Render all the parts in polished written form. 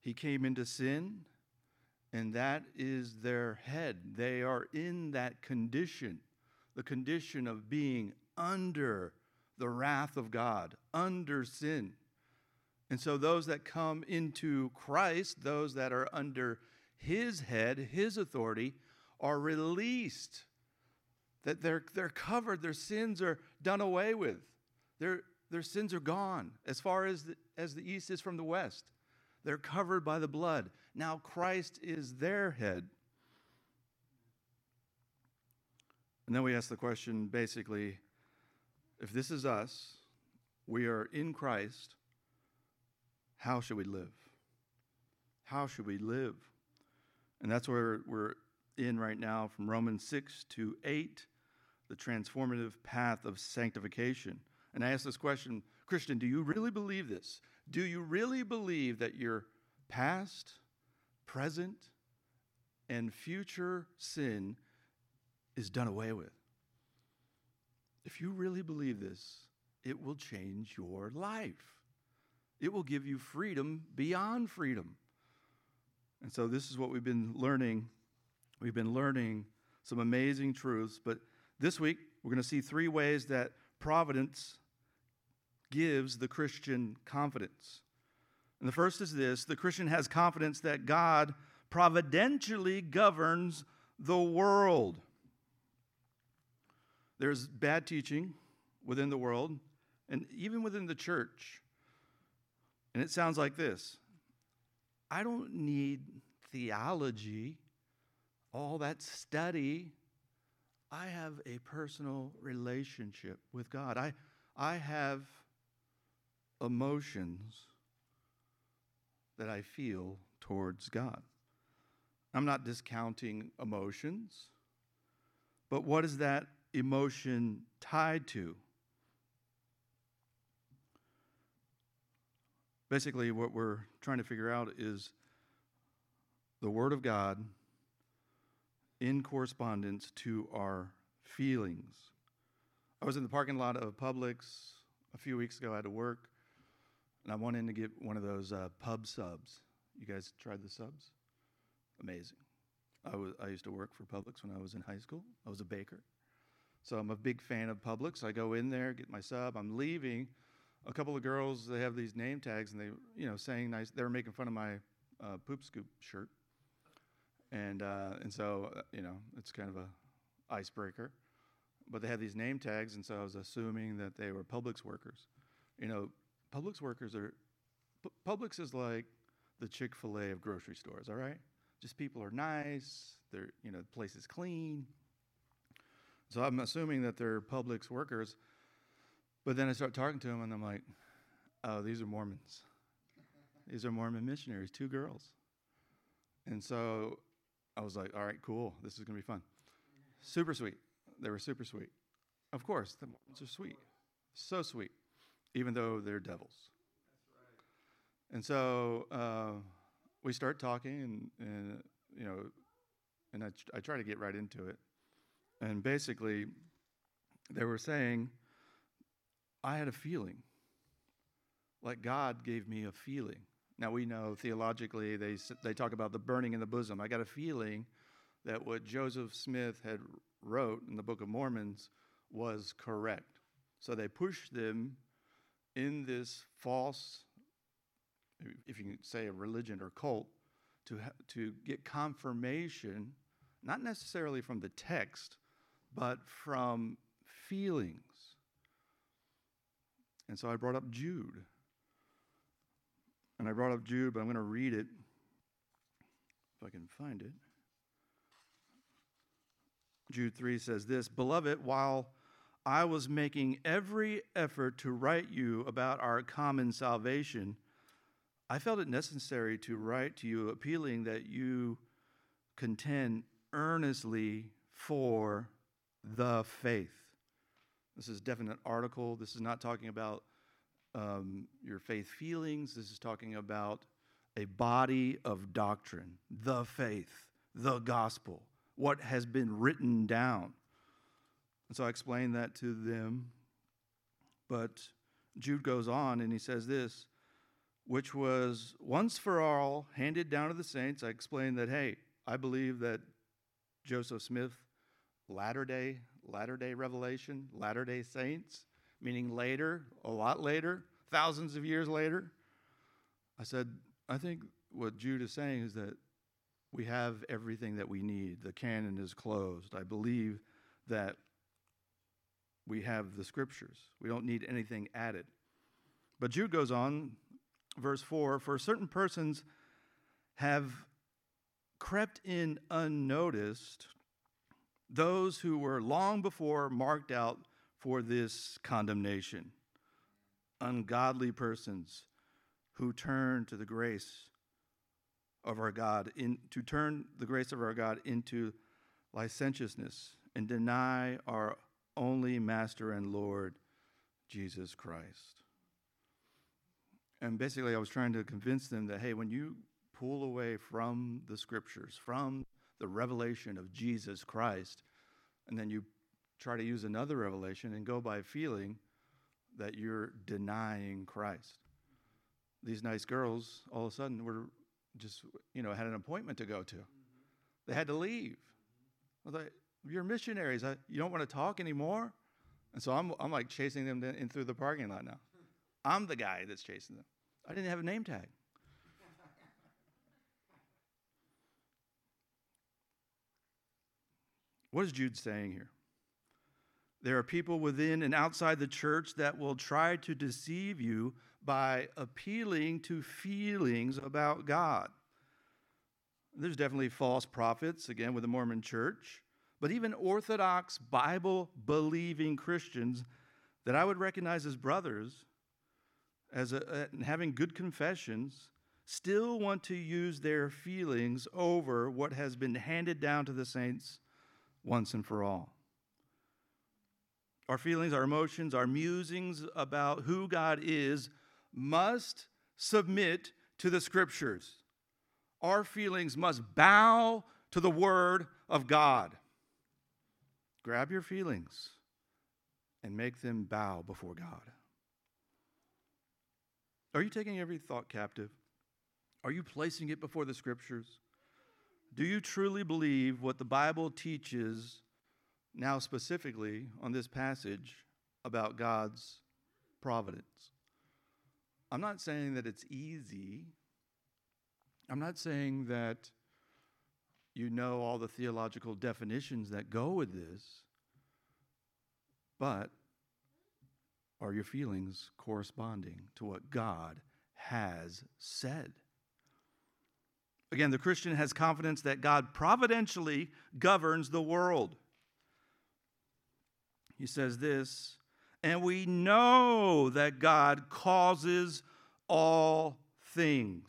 He came into sin, and that is their head. They are in that condition, the condition of being under the wrath of God, under sin. And so those that come into Christ, those that are under his head, his authority, are released. That they're covered, their sins are done away with. Their sins are gone as far as the east is from the west. They're covered by the blood. Now Christ is their head. And then we ask the question, basically, if this is us, we are in Christ, how should we live? How should we live? And that's where we're in right now from Romans 6 to 8, the transformative path of sanctification. And I ask this question, Christian, do you really believe this? Do you really believe that your past, present, and future sin is done away with? If you really believe this, it will change your life. It will give you freedom beyond freedom. And so this is what we've been learning. We've been learning some amazing truths, but this week we're going to see 3 ways that providence gives the Christian confidence. And the first is this: the Christian has confidence that God providentially governs the world. There's bad teaching within the world and even within the church. And it sounds like this: I don't need theology, all that study. I have a personal relationship with God. I have emotions that I feel towards God. I'm not discounting emotions, but what is that emotion tied to? Basically, what we're trying to figure out is the Word of God in correspondence to our feelings. I was in the parking lot of Publix a few weeks ago. I had to work, and I went in to get one of those pub subs. You guys tried the subs? Amazing. I used to work for Publix when I was in high school. I was a baker. So I'm a big fan of Publix. I go in there, get my sub. I'm leaving. A couple of girls, they have these name tags, and they, saying nice. They were making fun of my poop scoop shirt. And so, it's kind of a icebreaker. But they had these name tags, and so I was assuming that they were Publix workers. Publix workers Publix is like the Chick-fil-A of grocery stores, all right? Just people are nice. The place is clean. So I'm assuming that they're Publix workers. But then I start talking to them, and I'm like, oh, these are Mormons. These are Mormon missionaries, 2 girls. And so I was like, all right, cool. This is going to be fun. Super sweet. They were super sweet. Of course, the Mormons are sweet. So sweet, even though they're devils. That's right. And so we start talking, and I try to get right into it. And basically, they were saying, I had a feeling, like God gave me a feeling. Now, we know theologically they talk about the burning in the bosom. I got a feeling that what Joseph Smith had wrote in the Book of Mormons was correct. So they pushed them in this false, if you can say a religion or cult, to get confirmation, not necessarily from the text, but from feelings. And so I brought up Jude. And I brought up Jude, but I'm going to read it, if I can find it. Jude 3 says this: Beloved, while I was making every effort to write you about our common salvation, I felt it necessary to write to you, appealing that you contend earnestly for the faith. This is a definite article. This is not talking about your faith feelings. This is talking about a body of doctrine, the faith, the gospel, what has been written down. And so I explained that to them. But Jude goes on and he says this: which was once for all handed down to the saints. I explained that, hey, I believe that Joseph Smith, latter-day revelation, latter-day saints, meaning later, a lot later, thousands of years later. I said, I think what Jude is saying is that we have everything that we need. The canon is closed. I believe that we have the scriptures. We don't need anything added. But Jude goes on, verse 4, for certain persons have crept in unnoticed, those who were long before marked out for this condemnation. Ungodly persons who turn to the grace of our God, to turn the grace of our God into licentiousness and deny our only Master and Lord, Jesus Christ. And basically, I was trying to convince them that, hey, when you pull away from the scriptures, from the revelation of Jesus Christ, and then you try to use another revelation and go by feeling, that you're denying Christ. These nice girls, all of a sudden, were just, had an appointment to go to. They had to leave. I was like, you're missionaries. You don't want to talk anymore? And so I'm like chasing them in through the parking lot now. I'm the guy that's chasing them. I didn't have a name tag. What is Jude saying here? There are people within and outside the church that will try to deceive you by appealing to feelings about God. There's definitely false prophets, again, with the Mormon church, but even Orthodox Bible-believing Christians that I would recognize as brothers, as having good confessions, still want to use their feelings over what has been handed down to the saints once and for all. Our feelings, our emotions, our musings about who God is must submit to the scriptures. Our feelings must bow to the word of God. Grab your feelings and make them bow before God. Are you taking every thought captive? Are you placing it before the scriptures? Do you truly believe what the Bible teaches, now specifically on this passage, about God's providence? I'm not saying that it's easy. I'm not saying that you know all the theological definitions that go with this, but are your feelings corresponding to what God has said? Again, the Christian has confidence that God providentially governs the world. He says this, and we know that God causes all things.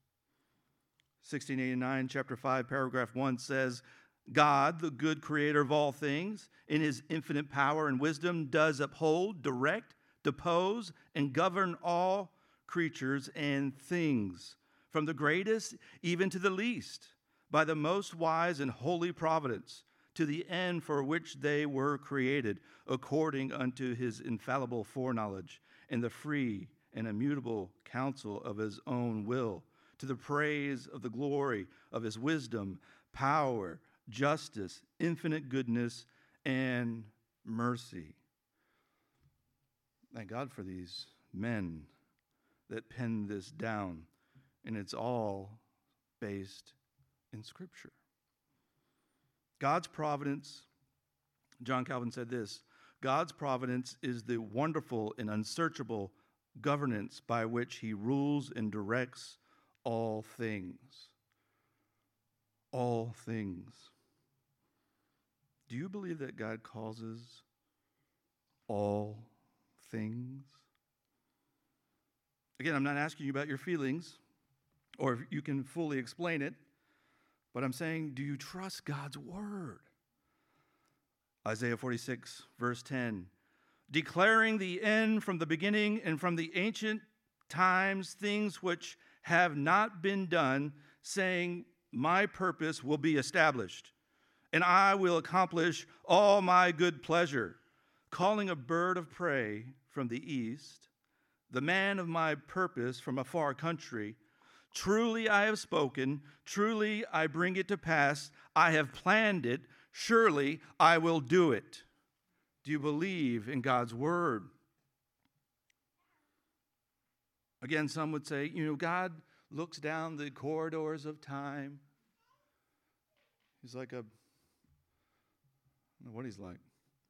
1689, chapter 5, paragraph 1 says, God, the good creator of all things, in his infinite power and wisdom, does uphold, direct, depose, and govern all creatures and things, from the greatest even to the least, by the most wise and holy providence, to the end for which they were created, according unto his infallible foreknowledge, and the free and immutable counsel of his own will, to the praise of the glory of his wisdom, power, justice, infinite goodness, and mercy. Thank God for these men that penned this down, and it's all based in Scripture. God's providence, John Calvin said this, God's providence is the wonderful and unsearchable governance by which he rules and directs all things. All things. Do you believe that God causes all things? Again, I'm not asking you about your feelings or if you can fully explain it, but I'm saying, do you trust God's word? Isaiah 46, verse 10, declaring the end from the beginning and from the ancient times, things which have not been done, saying, my purpose will be established, and I will accomplish all my good pleasure, calling a bird of prey from the east, the man of my purpose from a far country. Truly I have spoken, truly I bring it to pass. I have planned it, surely I will do it. Do you believe in God's word? Again, some would say, God looks down the corridors of time. He's like I don't know what he's like.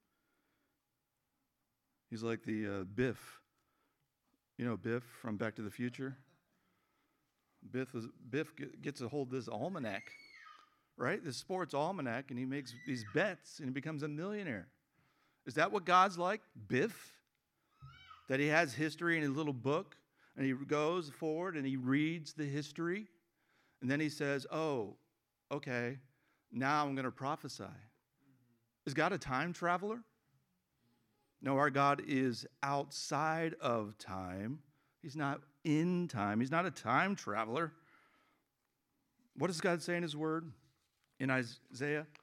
He's like the Biff. Biff from Back to the Future? Biff gets a hold of this almanac, right? This sports almanac, and he makes these bets, and he becomes a millionaire. Is that what God's like? Biff? That he has history in his little book, and he goes forward and he reads the history, and then he says, oh, okay, now I'm going to prophesy. Is God a time traveler? No, our God is outside of time. He's not in time. He's not a time traveler. What does God say in his word? In Isaiah? It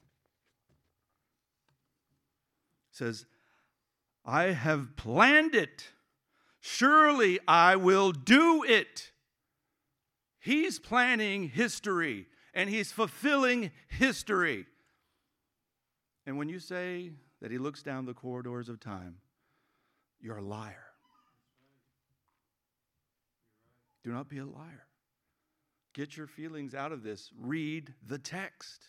says, I have planned it. Surely I will do it. He's planning history, and he's fulfilling history. And when you say that he looks down the corridors of time, you're a liar. Do not be a liar. Get your feelings out of this. Read the text.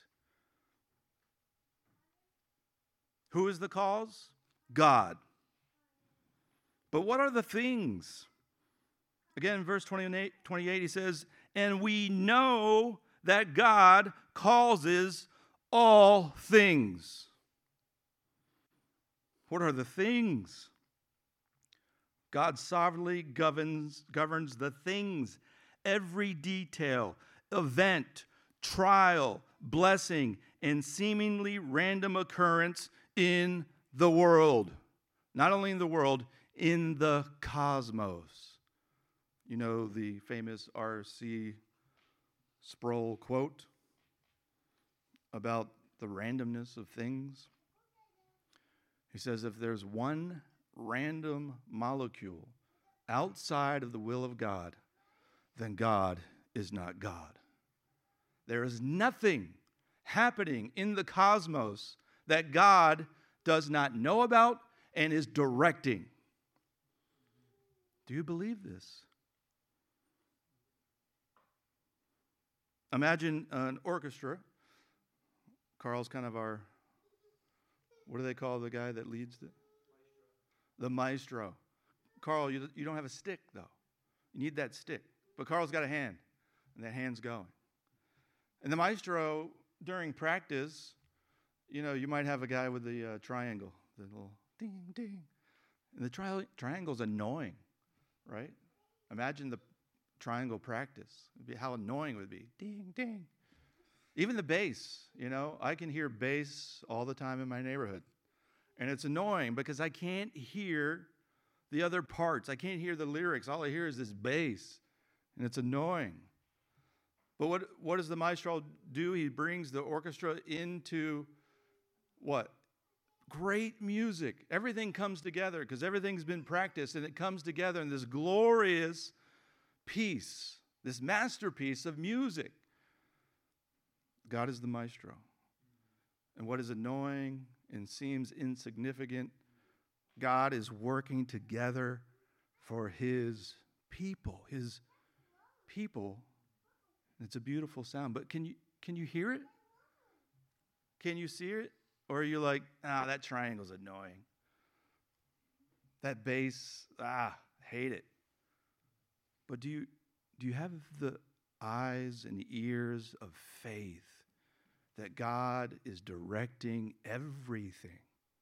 Who is the cause? God. But what are the things? Again, in verse 28, he says, and we know that God causes all things. What are the things? God sovereignly governs the things, every detail, event, trial, blessing, and seemingly random occurrence in the world. Not only in the world, in the cosmos. You know the famous R.C. Sproul quote about the randomness of things? He says, if there's one random molecule outside of the will of God, then God is not God. There is nothing happening in the cosmos that God does not know about and is directing. Do you believe this? Imagine an orchestra. Carl's kind of our, what do they call the guy that leads it? The maestro. Carl, you don't have a stick, though. You need that stick. But Carl's got a hand, and that hand's going. And the maestro, during practice, you might have a guy with the triangle, the little ding, ding. And the triangle's annoying, right? Imagine the triangle practice. How annoying it would be. Ding, ding. Even the bass, I can hear bass all the time in my neighborhood. And it's annoying because I can't hear the other parts. I can't hear the lyrics. All I hear is this bass. And it's annoying. But what does the maestro do? He brings the orchestra into what? Great music. Everything comes together because everything's been practiced, and it comes together in this glorious piece, this masterpiece of music. God is the maestro. And what is annoying and seems insignificant, God is working together for his people. His people. It's a beautiful sound. But can you hear it? Can you see it? Or are you like, that triangle's annoying. That bass, hate it. But do you have the eyes and ears of faith that God is directing everything?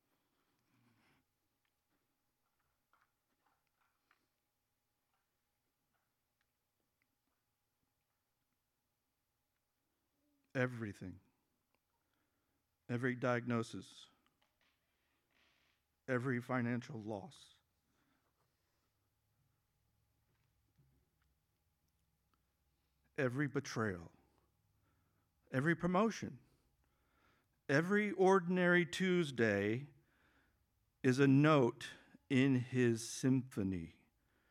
Everything. Every diagnosis. Every financial loss. Every betrayal. Every promotion. Every ordinary Tuesday is a note in his symphony.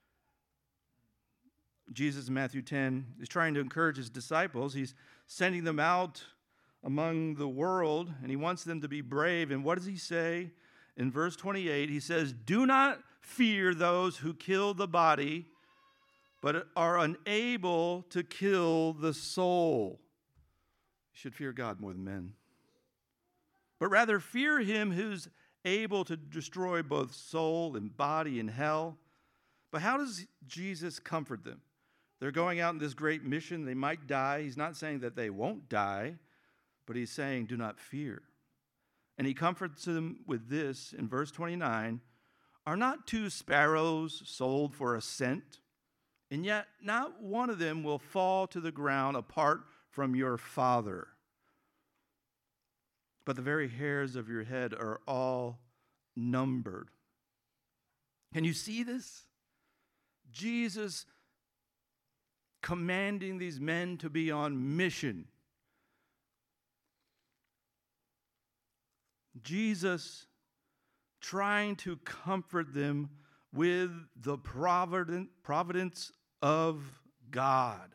Jesus in Matthew 10 is trying to encourage his disciples. He's sending them out among the world, and he wants them to be brave. And what does he say? In verse 28, he says, "Do not fear those who kill the body, but are unable to kill the soul." You should fear God more than men. "But rather fear him who's able to destroy both soul and body in hell." But how does Jesus comfort them? They're going out in this great mission. They might die. He's not saying that they won't die, but he's saying, do not fear. And he comforts them with this in verse 29, "Are not 2 sparrows sold for a cent? And yet not one of them will fall to the ground apart from your Father. But the very hairs of your head are all numbered." Can you see this? Jesus commanding these men to be on mission. Jesus trying to comfort them with the providence of God.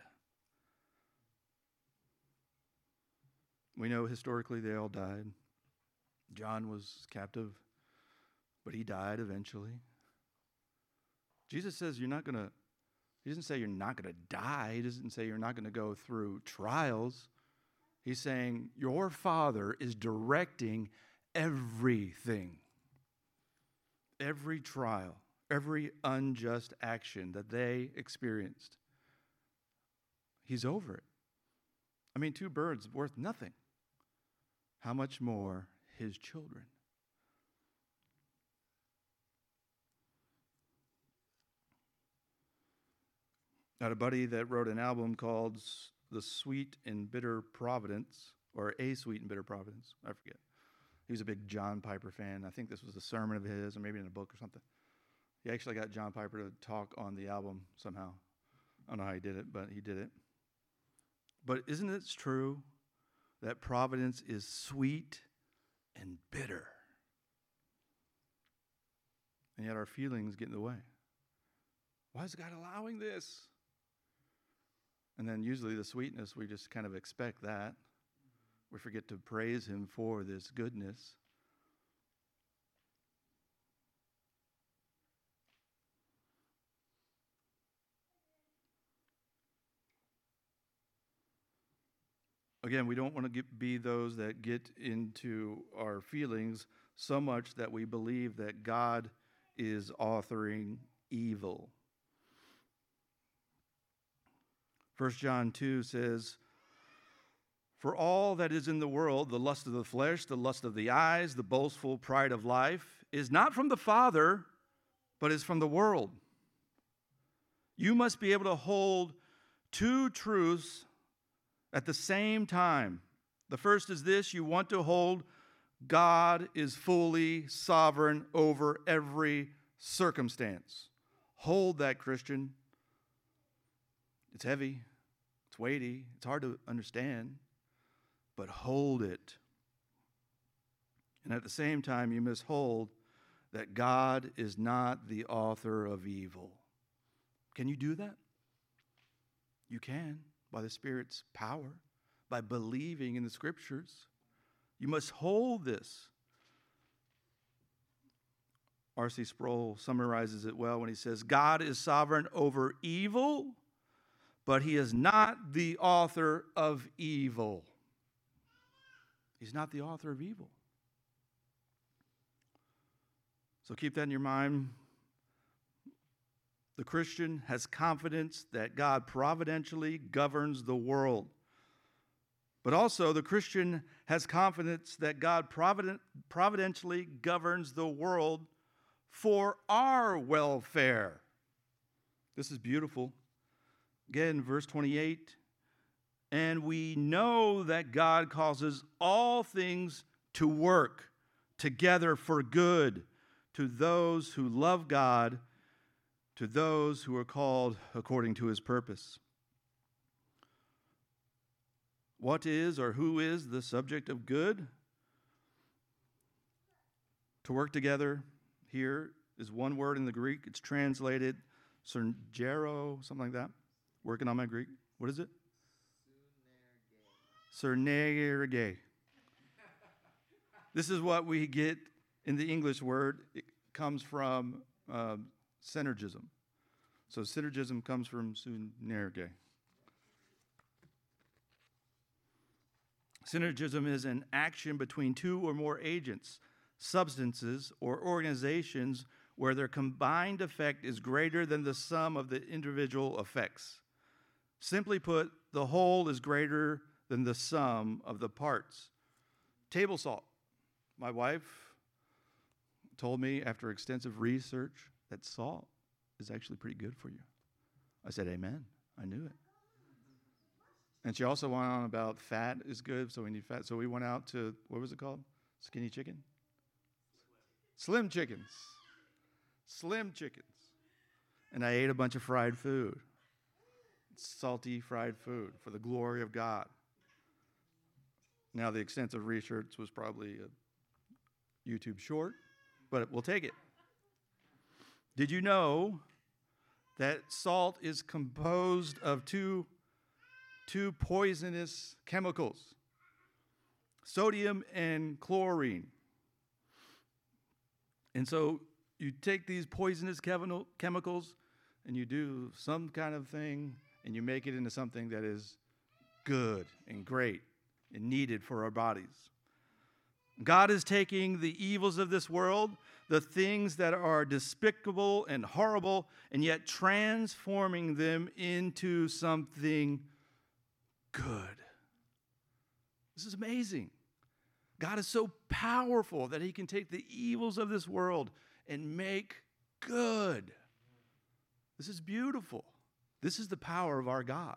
We know historically they all died. John was captive, but he died eventually. Jesus says he doesn't say you're not going to die. He doesn't say you're not going to go through trials. He's saying your Father is directing everything. Every trial, every unjust action that they experienced. He's over it. I mean, 2 birds worth nothing. How much more his children? I had a buddy that wrote an album called The Sweet and Bitter Providence, or A Sweet and Bitter Providence, I forget. He was a big John Piper fan. I think this was a sermon of his, or maybe in a book or something. He actually got John Piper to talk on the album somehow. I don't know how he did it, but he did it. But isn't it true that providence is sweet and bitter? And yet our feelings get in the way. Why is God allowing this? And then usually the sweetness, we just kind of expect that. We forget to praise him for this goodness. Again, we don't want to be those that get into our feelings so much that we believe that God is authoring evil. 1 John 2 says, "For all that is in the world, the lust of the flesh, the lust of the eyes, the boastful pride of life, is not from the Father, but is from the world. You must be able to hold 2 truths at the same time. The first is this: you want to hold God is fully sovereign over every circumstance. Hold that, Christian. It's heavy, it's weighty, it's hard to understand, but hold it. And at the same time, you must hold that God is not the author of evil." Can you do that? You can, by the Spirit's power, by believing in the Scriptures. You must hold this. R.C. Sproul summarizes it well when he says, "God is sovereign over evil, but he is not the author of evil." He's not the author of evil. So keep that in your mind. The Christian has confidence that God providentially governs the world. But also, the Christian has confidence that God providentially governs the world for our welfare. This is beautiful. Again, verse 28, "And we know that God causes all things to work together for good to those who love God, to those who are called according to his purpose." What is or who is the subject of good? To work together here is one word in the Greek. It's translated synergeo, something like that. Working on my Greek. What is it? Synerge. This is what we get in the English word. It comes from synergism. So synergism comes from synerge. Synergism is an action between two or more agents, substances, or organizations where their combined effect is greater than the sum of the individual effects. Simply put, the whole is greater than the sum of the parts. Table salt. My wife told me after extensive research that salt is actually pretty good for you. I said, amen. I knew it. And she also went on about fat is good, so we need fat. So we went out to, what was it called? Skinny chicken? Slim chickens. Slim chickens. And I ate a bunch of fried food. Salty fried food for the glory of God. Now, the extensive research was probably a YouTube short, but we'll take it. Did you know that salt is composed of two poisonous chemicals, sodium and chlorine? And so you take these poisonous chemicals and you do some kind of thing and you make it into something that is good and great and needed for our bodies. God is taking the evils of this world, the things that are despicable and horrible, and yet transforming them into something good. This is amazing. God is so powerful that he can take the evils of this world and make good. This is beautiful. This is the power of our God.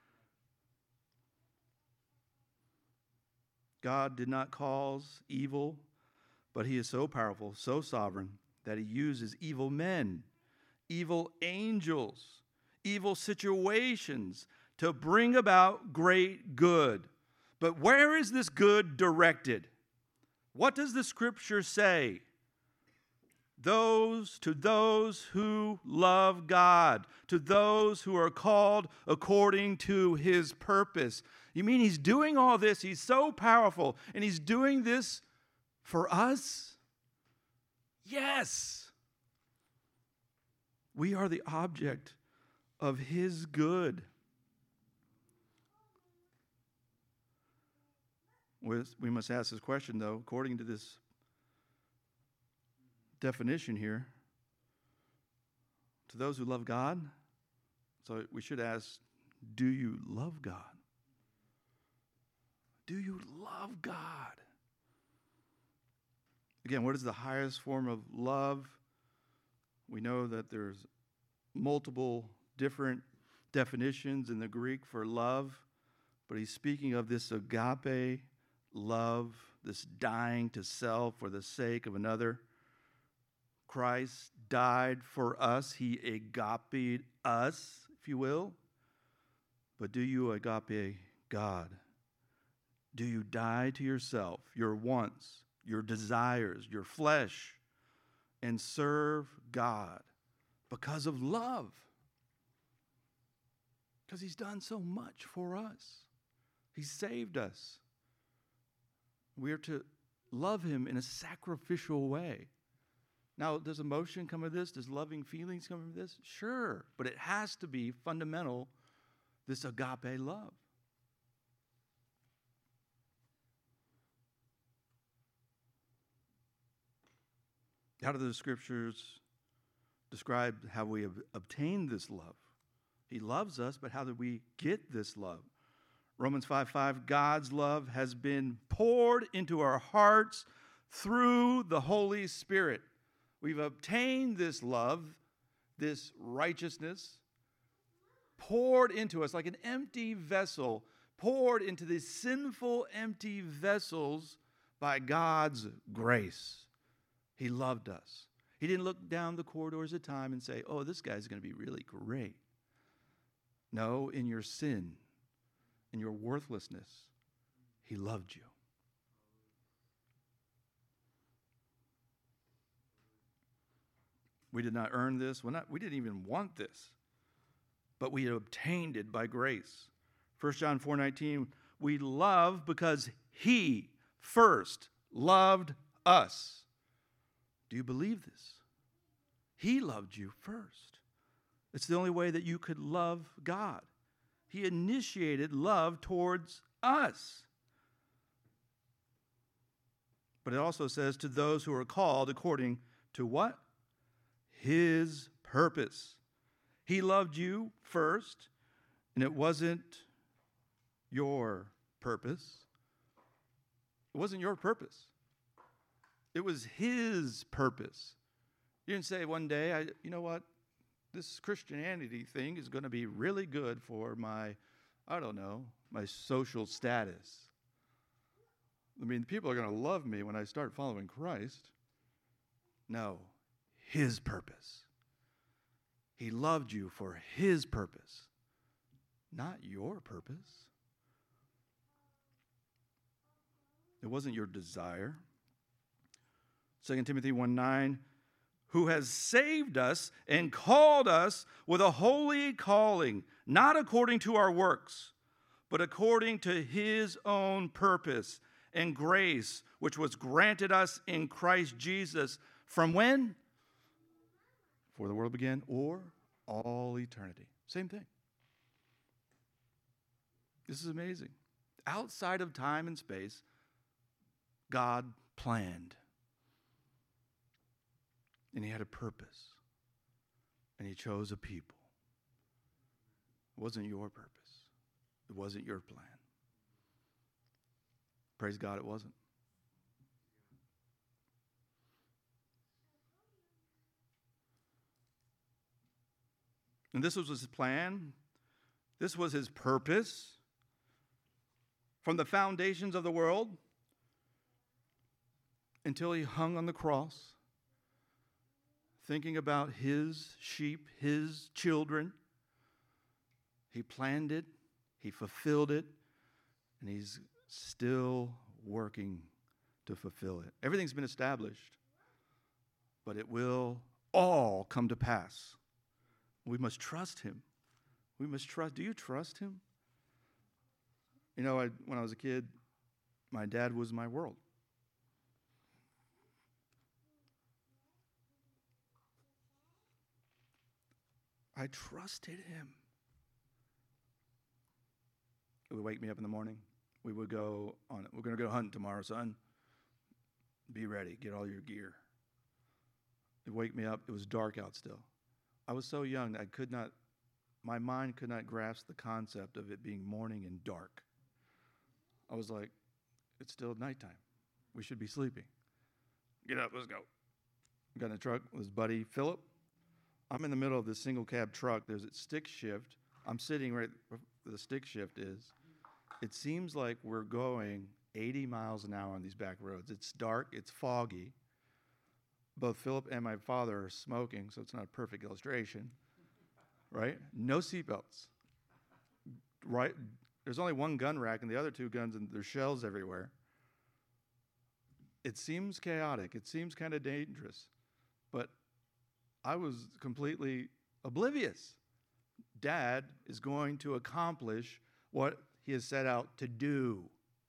God did not cause evil, but he is so powerful, so sovereign, that he uses evil men, evil angels, evil situations to bring about great good. But where is this good directed? What does the scripture say? To those who love God, to those who are called according to his purpose. You mean he's doing all this? He's so powerful, and he's doing this for us? Yes. We are the object of his good. We must ask this question, though, according to this definition here. To those who love God, so we should ask, do you love God? Do you love God? Again, what is the highest form of love? We know that there's multiple different definitions in the Greek for love, but he's speaking of this agape love, this dying to self for the sake of another. Christ died for us. He agape'd us, if you will. But do you agape God? Do you die to yourself, your wants, your desires, your flesh, and serve God because of love? Because he's done so much for us. He saved us. We are to love him in a sacrificial way. Now, does emotion come with this? Does loving feelings come with this? Sure, but it has to be fundamental, this agape love. How do the scriptures describe how we have obtained this love? He loves us, but how do we get this love? Romans 5:5, God's love has been poured into our hearts through the Holy Spirit. We've obtained this love, this righteousness, poured into us like an empty vessel, poured into these sinful, empty vessels by God's grace. He loved us. He didn't look down the corridors of time and say, oh, this guy's going to be really great. No, in your sin, in your worthlessness, he loved you. We did not earn this. We didn't even want this. but we obtained it by grace. 1 John 4:19, we love because he first loved us. Do you believe this? He loved you first. It's the only way that you could love God. He initiated love towards us. But it also says to those who are called according to what? His purpose. He loved you first, and it wasn't your purpose. It wasn't your purpose. It was his purpose. You didn't say one day, you know what, this Christianity thing is going to be really good for my social status. I mean, people are going to love me when I start following Christ. No, his purpose. He loved you for his purpose, not your purpose. It wasn't your desire. 2 Timothy 1:9, who has saved us and called us with a holy calling, not according to our works, but according to his own purpose and grace, which was granted us in Christ Jesus. From when? Before the world began, or all eternity. Same thing. This is amazing. Outside of time and space, God planned. And he had a purpose. And he chose a people. It wasn't your purpose. It wasn't your plan. Praise God, it wasn't. And this was his plan. This was his purpose. From the foundations of the world until he hung on the cross, thinking about his sheep, his children. He planned it, he fulfilled it, and he's still working to fulfill it. Everything's been established, but it will all come to pass. We must trust him. We must trust. Do you trust him? You know, when I was a kid, my dad was my world. I trusted him. He would wake me up in the morning. We're going to go hunting tomorrow, son. Be ready. Get all your gear. He'd wake me up. It was dark out still. I was so young that my mind could not grasp the concept of it being morning and dark. I was like, it's still nighttime. We should be sleeping. Get up, let's go. Got in the truck with his buddy Philip. I'm in the middle of this single cab truck. There's a stick shift. I'm sitting right where the stick shift is. It seems like we're going 80 miles an hour on these back roads. It's dark, it's foggy. Both Philip and my father are smoking, so it's not a perfect illustration, right? No seatbelts, right? There's only one gun rack and the other two guns, and there's shells everywhere. It seems chaotic. It seems kind of dangerous, but I was completely oblivious. Dad is going to accomplish what he has set out to do.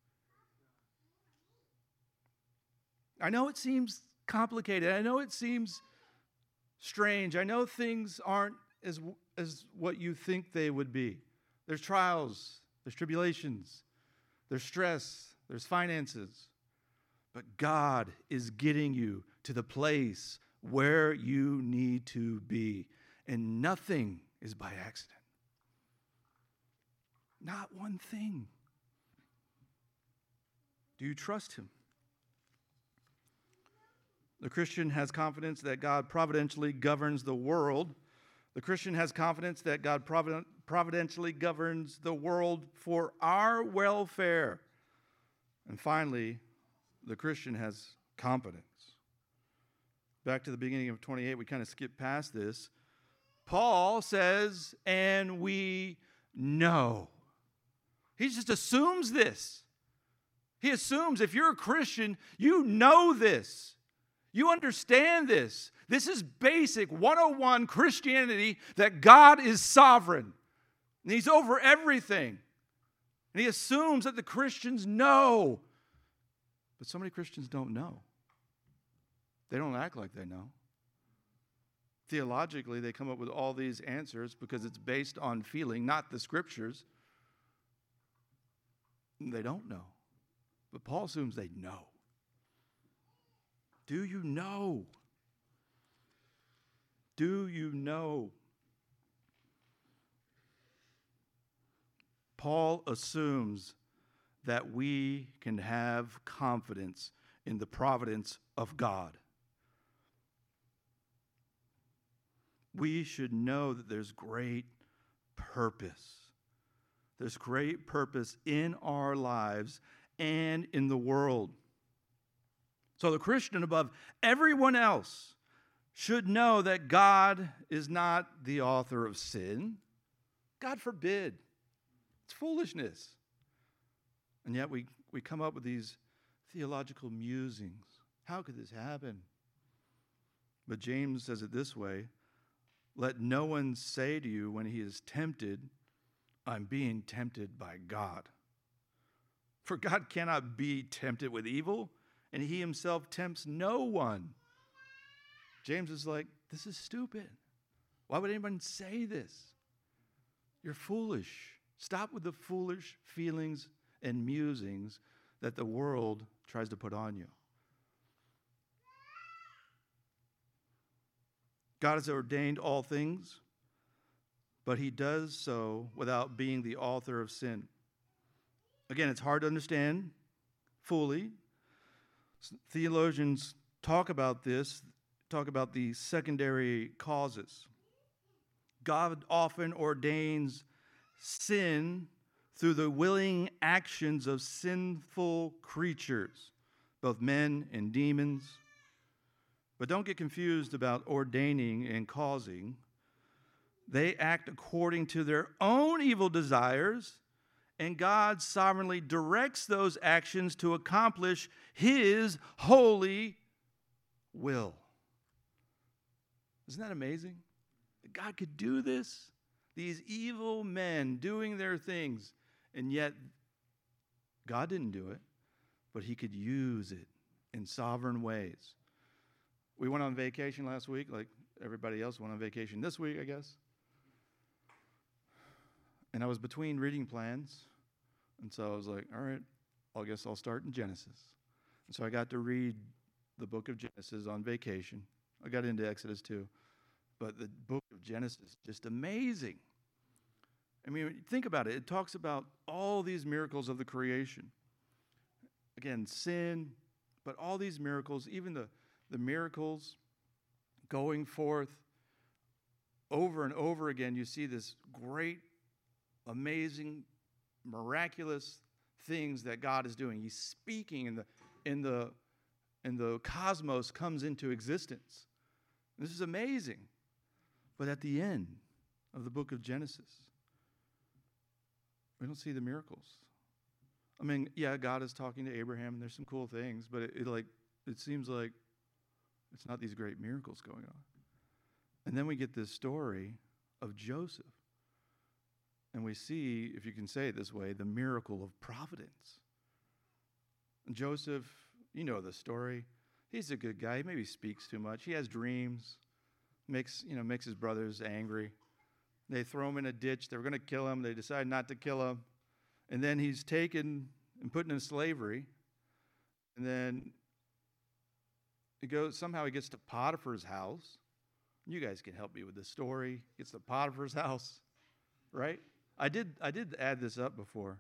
I know it seems complicated. I know it seems strange. I know things aren't as what you think they would be. There's trials, there's tribulations, there's stress, there's finances. But God is getting you to the place where you need to be. And nothing is by accident. Not one thing. Do you trust him? The Christian has confidence that God providentially governs the world. The Christian has confidence that God providentially governs the world for our welfare. And finally, the Christian has confidence. Back to the beginning of 28, we kind of skipped past this. Paul says, and we know. He just assumes this. He assumes if you're a Christian, you know this. You understand this. This is basic 101 Christianity, that God is sovereign. And he's over everything. And he assumes that the Christians know. But so many Christians don't know. They don't act like they know. Theologically, they come up with all these answers because it's based on feeling, not the scriptures. They don't know. But Paul assumes they know. Do you know? Do you know? Paul assumes that we can have confidence in the providence of God. We should know that there's great purpose. There's great purpose in our lives and in the world. So the Christian, above everyone else, should know that God is not the author of sin. God forbid. It's foolishness. And yet we come up with these theological musings. How could this happen? But James says it this way: let no one say to you when he is tempted, I'm being tempted by God. For God cannot be tempted with evil, and he himself tempts no one. James is like, this is stupid. Why would anyone say this? You're foolish. Stop with the foolish feelings and musings that the world tries to put on you. God has ordained all things, but he does so without being the author of sin. Again, it's hard to understand fully. Theologians talk about this, talk about the secondary causes. God often ordains sin through the willing actions of sinful creatures, both men and demons. But don't get confused about ordaining and causing. They act according to their own evil desires, and God sovereignly directs those actions to accomplish his holy will. Isn't that amazing? That God could do this? These evil men doing their things, and yet God didn't do it, but he could use it in sovereign ways. We went on vacation last week, like everybody else went on vacation this week, I guess. And I was between reading plans, and so I was like, all right, I guess I'll start in Genesis. And so I got to read the book of Genesis on vacation. I got into Exodus too. But the book of Genesis is just amazing. I mean, think about it. It talks about all these miracles of the creation. Again, sin, but all these miracles, even the miracles going forth over and over again, you see this great, amazing, miraculous things that God is doing. He's speaking, and the cosmos comes into existence. This is amazing. But at the end of the book of Genesis, we don't see the miracles. I mean, yeah, God is talking to Abraham, and there's some cool things, but it seems like it's not these great miracles going on. And then we get this story of Joseph. And we see, if you can say it this way, the miracle of providence. And Joseph, you know the story. He's a good guy. He maybe speaks too much. He has dreams. Makes his brothers angry. They throw him in a ditch. They were going to kill him. They decide not to kill him. And then he's taken and put in slavery. And then somehow he gets to Potiphar's house. You guys can help me with this story. Gets to Potiphar's house, right? I did add this up before.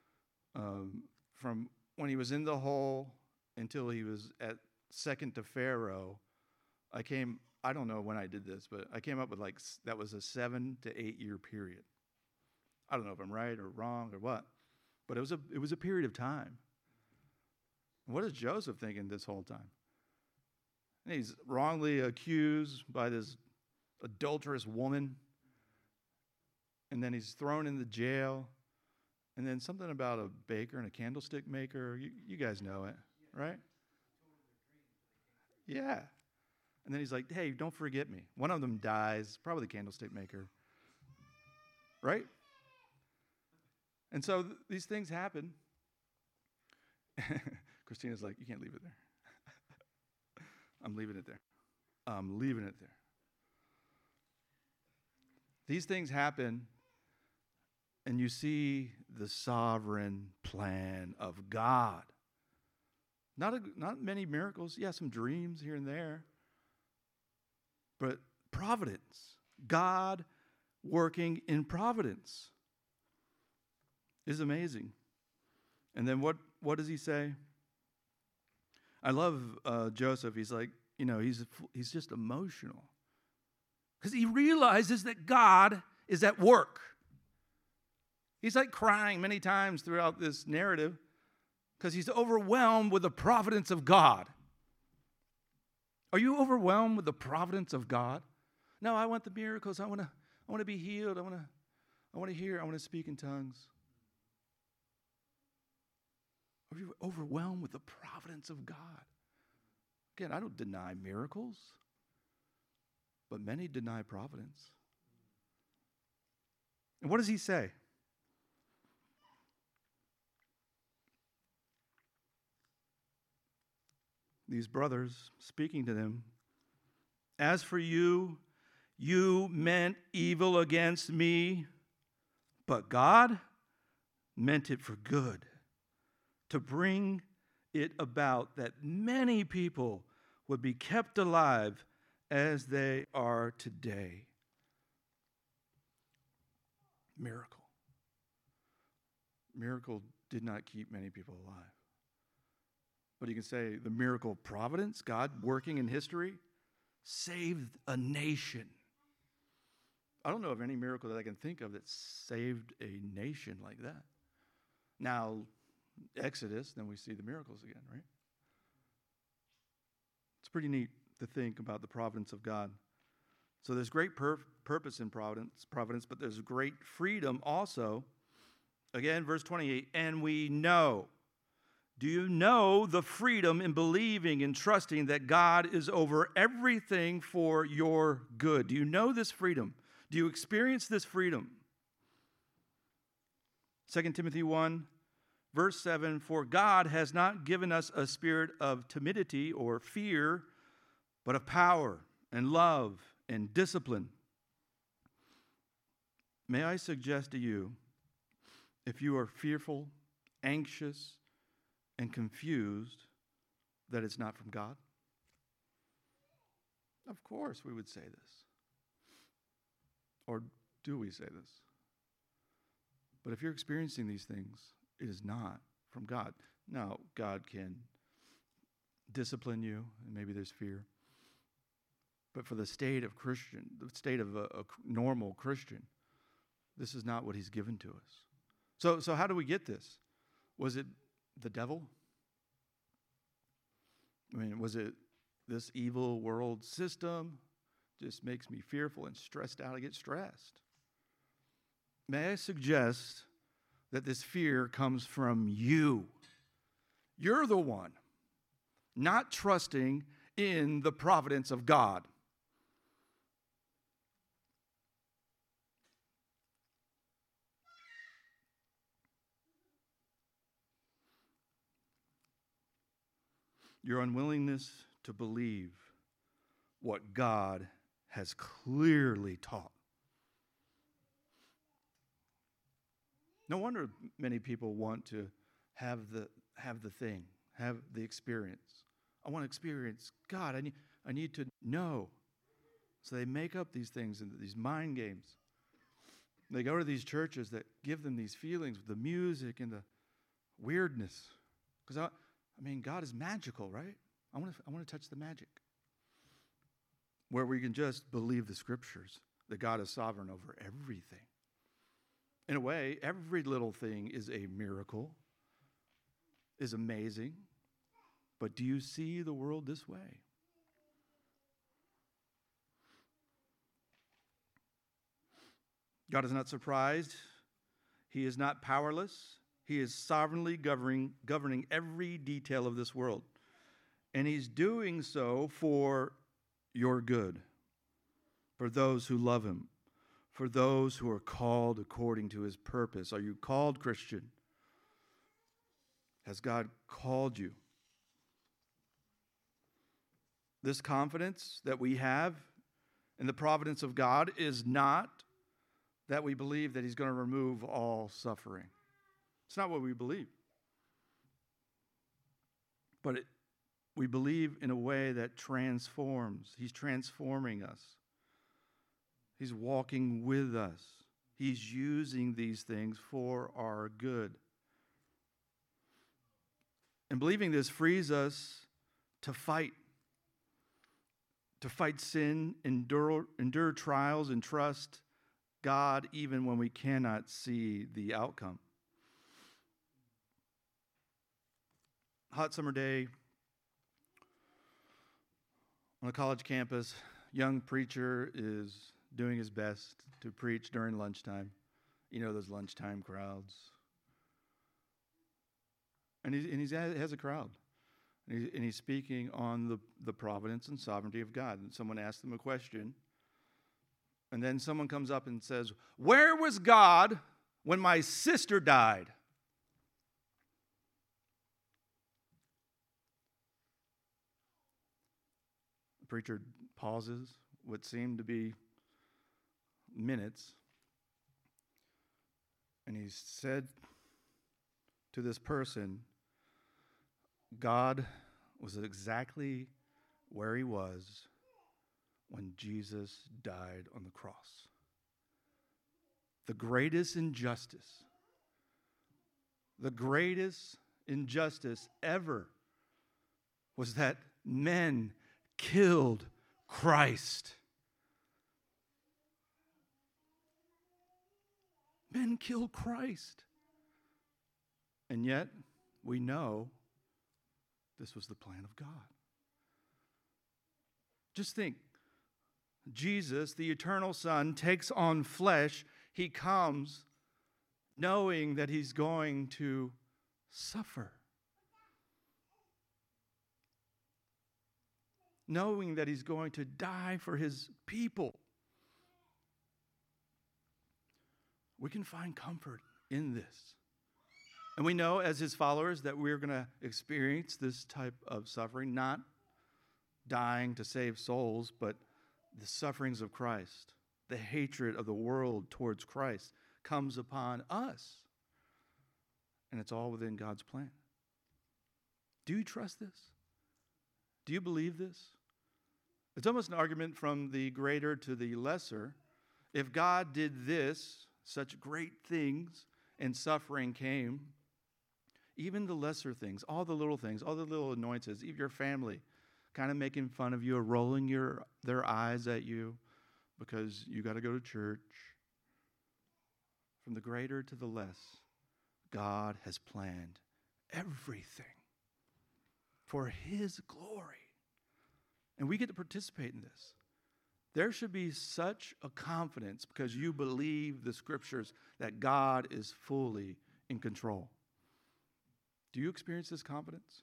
From when he was in the hole until he was at second to Pharaoh, I don't know when I did this, but I came up with that was a 7 to 8 year period. I don't know if I'm right or wrong or what, but it was a period of time. What is Joseph thinking this whole time? And he's wrongly accused by this adulterous woman, and then he's thrown into jail, and then something about a baker and a candlestick maker. You guys know it, right? Yeah. And then he's like, hey, don't forget me. One of them dies, probably the candlestick maker. Right? And so these things happen. Christina's like, you can't leave it there. I'm leaving it there. I'm leaving it there. These things happen, and you see the sovereign plan of God. Not many miracles. Yeah, some dreams here and there. But providence. God working in providence is amazing. And then what does he say? I love Joseph. He's like, he's just emotional. Because he realizes that God is at work. He's like crying many times throughout this narrative because he's overwhelmed with the providence of God. Are you overwhelmed with the providence of God? No, I want the miracles. I want to be healed. I want to hear. I want to speak in tongues. Are you overwhelmed with the providence of God? Again, I don't deny miracles, but many deny providence. And what does he say? These brothers speaking to them, as for you, you meant evil against me, but God meant it for good, to bring it about that many people would be kept alive as they are today. Miracle. Miracle did not keep many people alive. But you can say the miracle of providence, God working in history, saved a nation. I don't know of any miracle that I can think of that saved a nation like that. Now, Exodus, then we see the miracles again, right? It's pretty neat to think about the providence of God. So there's great purpose in providence, but there's great freedom also. Again, verse 28, and we know. Do you know the freedom in believing and trusting that God is over everything for your good? Do you know this freedom? Do you experience this freedom? 2 Timothy 1, verse 7, for God has not given us a spirit of timidity or fear, but of power and love and discipline. May I suggest to you, if you are fearful, anxious, and confused, that it's not from God? Of course we would say this. Or do we say this? But if you're experiencing these things, it is not from God. Now, God can discipline you, and maybe there's fear. But for the state of a normal Christian, this is not what he's given to us. So how do we get this? Was it the devil? I mean, was it this evil world system? Just makes me fearful and stressed out. I get stressed. May I suggest that this fear comes from you? You're the one not trusting in the providence of God. Your unwillingness to believe what God has clearly taught. No wonder many people want to have the thing, have the experience. I want to experience God. I need to know. So they make up these things and these mind games. They go to these churches that give them these feelings with the music and the weirdness. Because God is magical, right? I want to touch the magic. Where we can just believe the scriptures, that God is sovereign over everything. In a way, every little thing is a miracle, is amazing. But do you see the world this way? God is not surprised. He is not powerless. He is sovereignly governing every detail of this world. And he's doing so for your good, for those who love him, for those who are called according to his purpose. Are you called, Christian? Has God called you? This confidence that we have in the providence of God is not that we believe that he's going to remove all suffering. It's not what we believe. But we believe in a way that transforms. He's transforming us. He's walking with us. He's using these things for our good. And believing this frees us to fight sin, endure trials, and trust God even when we cannot see the outcome. Hot summer day on a college campus, young preacher is doing his best to preach during lunchtime. You know those lunchtime crowds. And he has a crowd. And he's speaking on the providence and sovereignty of God. And someone asks him a question. And then someone comes up and says, "Where was God when my sister died?" The preacher pauses what seemed to be minutes. And he said to this person, God was exactly where he was when Jesus died on the cross. The greatest injustice ever was that men killed Christ. Men killed Christ. And yet, we know this was the plan of God. Just think, Jesus, the eternal Son, takes on flesh. He comes knowing that he's going to suffer. Knowing that he's going to die for his people. We can find comfort in this. And we know as his followers that we're going to experience this type of suffering, not dying to save souls, but the sufferings of Christ, the hatred of the world towards Christ comes upon us. And it's all within God's plan. Do you trust this? Do you believe this? It's almost an argument from the greater to the lesser. If God did this, such great things, and suffering came, even the lesser things, all the little things, all the little annoyances, even your family kind of making fun of you or rolling their eyes at you because you got to go to church. From the greater to the less, God has planned everything for his glory. And we get to participate in this. There should be such a confidence because you believe the scriptures that God is fully in control. Do you experience this confidence?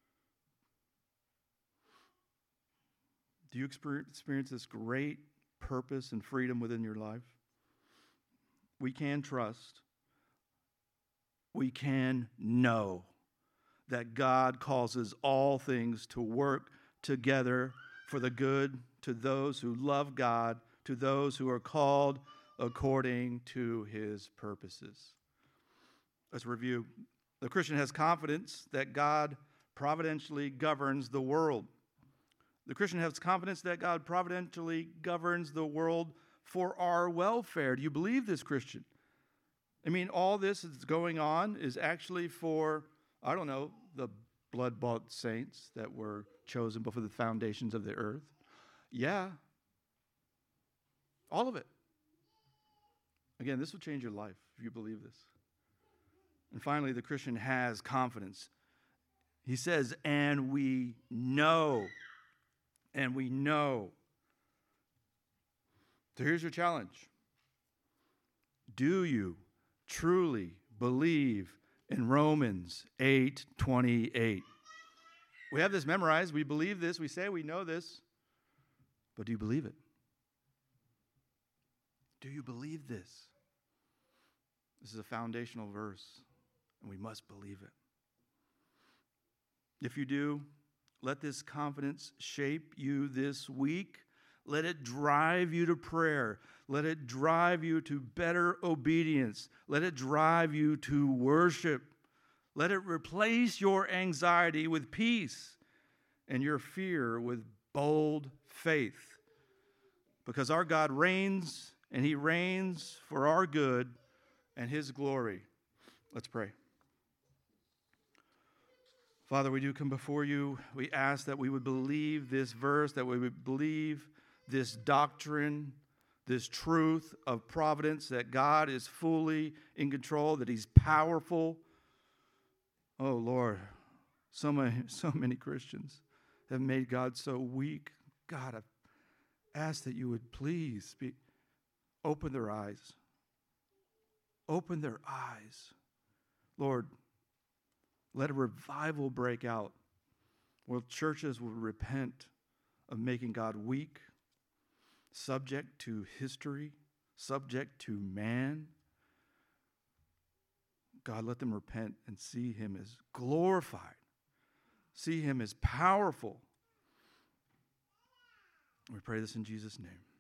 Do you experience this great purpose and freedom within your life? We can trust. We can know that God causes all things to work together for the good to those who love God, to those who are called according to his purposes. Let's review. The Christian has confidence that God providentially governs the world. The Christian has confidence that God providentially governs the world for our welfare. Do you believe this, Christian? I mean, all this that's going on is actually for, I don't know, the blood-bought saints that were chosen before the foundations of the earth. Yeah. All of it. Again, this will change your life if you believe this. And finally, the Christian has confidence. He says, and we know. And we know. So here's your challenge. Do you truly believe in Romans 8:28? We have this memorized. We believe this. We say we know this. But do you believe it? Do you believe this? This is a foundational verse, and we must believe it. If you do, let this confidence shape you this week. Let it drive you to prayer. Let it drive you to better obedience. Let it drive you to worship. Let it replace your anxiety with peace and your fear with bold faith. Because our God reigns, and He reigns for our good and His glory. Let's pray. Father, we do come before you. We ask that we would believe this verse, that we would believe this doctrine, this truth of providence, that God is fully in control, that He's powerful. Oh, Lord, so many Christians have made God so weak. God, I ask that you would please open their eyes. Open their eyes. Lord, let a revival break out where churches will repent of making God weak, subject to history, subject to man. God, let them repent and see Him as glorified, see Him as powerful. We pray this in Jesus' name.